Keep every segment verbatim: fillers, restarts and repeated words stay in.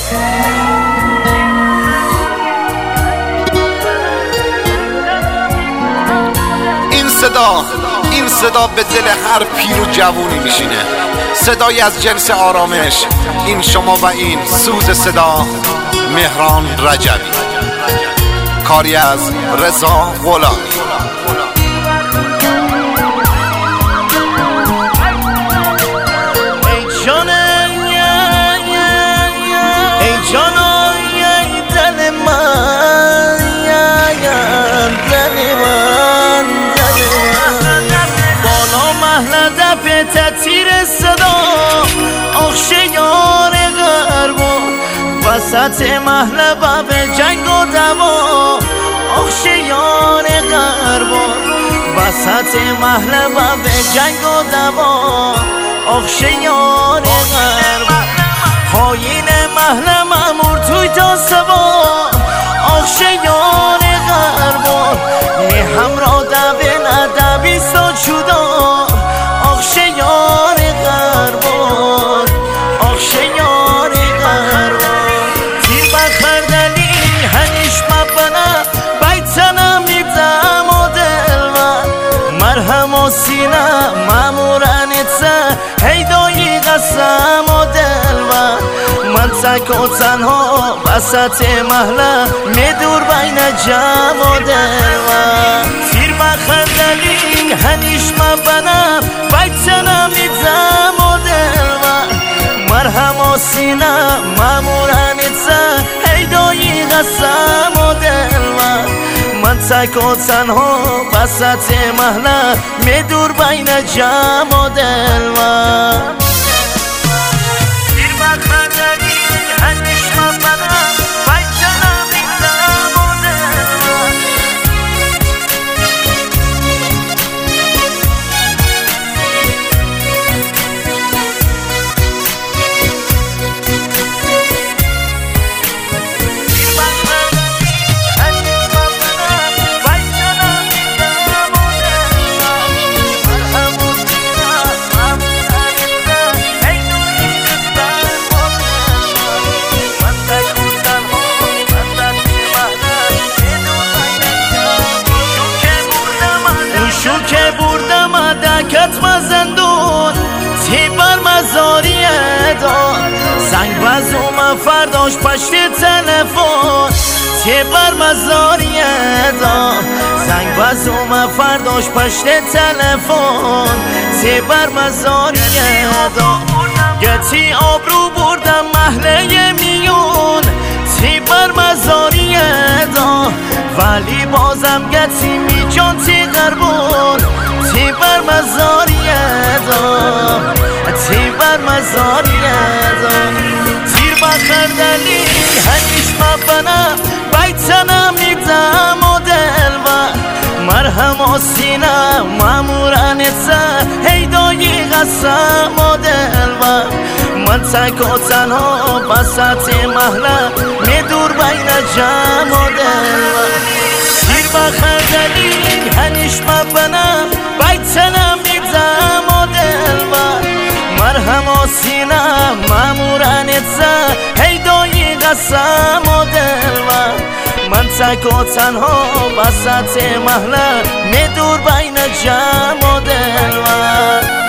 این صدا این صدا به دل هر پیر و جوونی میشینه، صدایی از جنس آرامش. این شما و این سوز صدا مهران رجبی، کاری از رضا غلامی. ای جان ای جان ای دل من، دل من بالا محل دفع تطیر صدا، آخشیار غربا وسط محل باب جنگ و دوا، آخشیار غربا وسط محل باب جنگ و دوا، آخشیار غربا پایین محل مامور توی تا سوا، آخشیار غربا ای همراه دبه ندبی سا جدا، آخشیار غربا آخشیار غربا تیر بخردنی هنیش مبنه بیتنم میدم و دلوان مرهم و سینه مامورانیتسه هیدایی قسم و دلوان من تک و تنها وسط محله میدور بین جمع و دلوان تیر بخردنی هنیش مبنه بیتنم میدم و دلوان مرهم و سینه مامورانیتسه هیدایی قسم و دلوان من تک و تنها وسط محله میدور بین جمع و دلوان تیر بخردنی هنیش مبنه بیتنم میدم و دلوان که بردم دکت مزندون تی بر مزاری دار زنگ بزوم فرداش پشت تلفن تی بر مزاری دار زنگ بزوم فرداش پشت تلفن تی بر مزاری دار گتی آبرو بردم محله میون تی بر مزاری دار ولی بازم گتی می جان تی قربون تی بر مزاری دا تی بر مزاری دا تیر بخردنی هنیش مبنه بیتنم میدم و دلوان مرهم و سینه مامورانیتسه هیدایی قسم و دلوان من تک و تنها وسط محله میدور بین جمع و دلوان تیر بخردنی هنیش مبنه بیتنم میدم و دلوان مرهم و سینه مامورانیتسه هیدایی قسم و دلوان من تک و تنها وسط محله میدور بین جمع و دلوان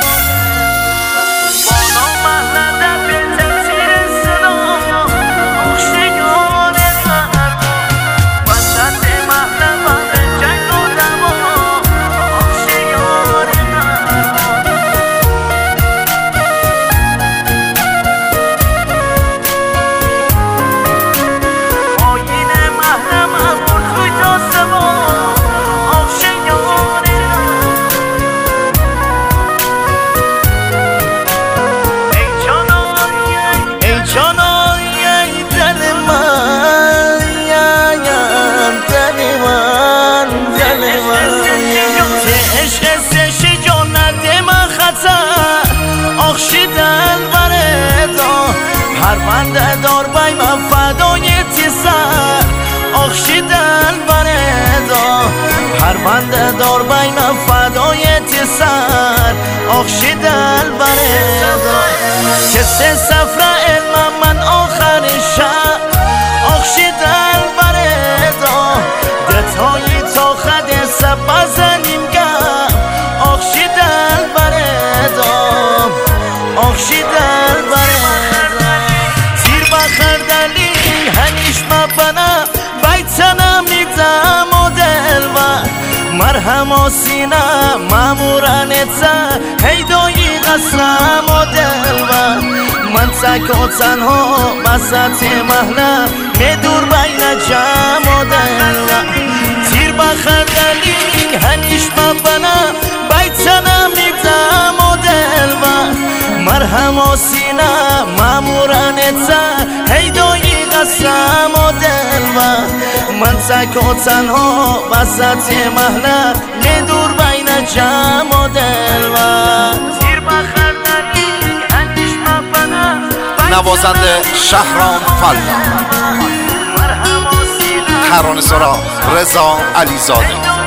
پرونده دار بای من فدای تیسر آخشی دل بردا پرونده دار بای من فدای تیسر آخشی دل بردا کسی سفر علم من آخر شب مرهم سینه مامورانت هیدایی قسم و دلبر من تک و تنها بسط محله میدور بین جمع و دلبر تیر بخردلی هنیش مبنه بیتنه میدم و دلبر مرهم سینه مامورانت هیدایی قسم و دلبر من تک و تنها وسط محله میدور بین جمع و دلبر تیر بخردلی هنیش مبنه نوازنده شهرام فلا، ترانه سرا رضا علیزاده.